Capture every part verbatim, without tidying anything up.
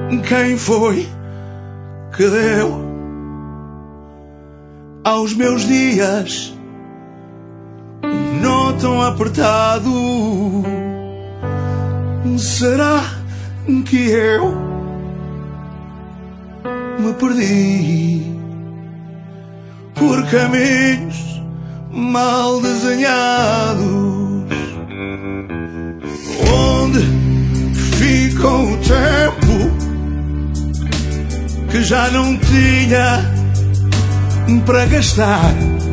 Quem foi que deu aos meus dias um nó tão apertado? Será que eu me perdi por caminhos mal desenhados? Onde ficou o tempo que já não tinha para gastar?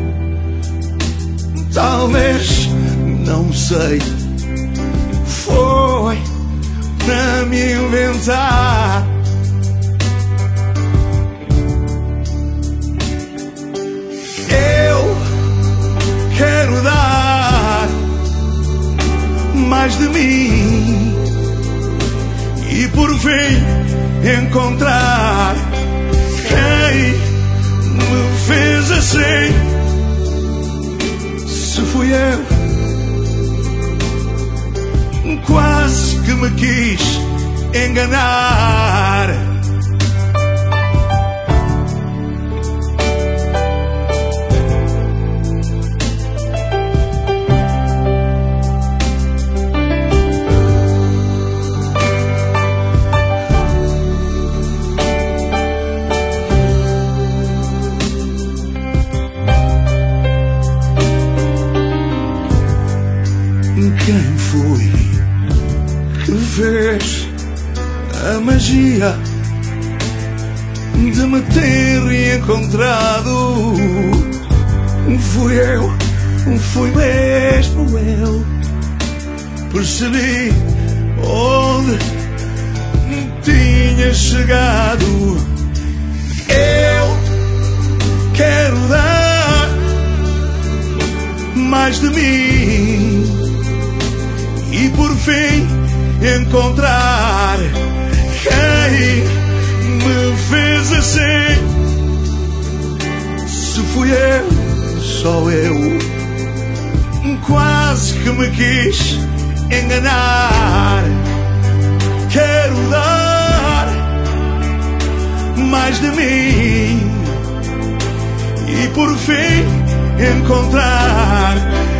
Talvez, não sei, foi para me inventar. Eu quero dar mais de mim e por fim encontrar quem me fez assim. Se fui eu, quase que me quis enganar. Quem foi que fez a magia de me ter reencontrado? Fui eu, fui mesmo eu. Percebi onde tinha chegado. Eu quero dar mais de mim e por fim encontrar quem me fez assim. Se fui eu, só eu, quase que me quis enganar. Quero dar mais de mim e por fim encontrar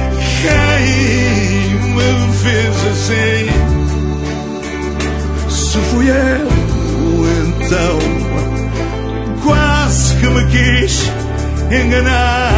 quem me fez assim. Se fui eu, então quase que me quis enganar.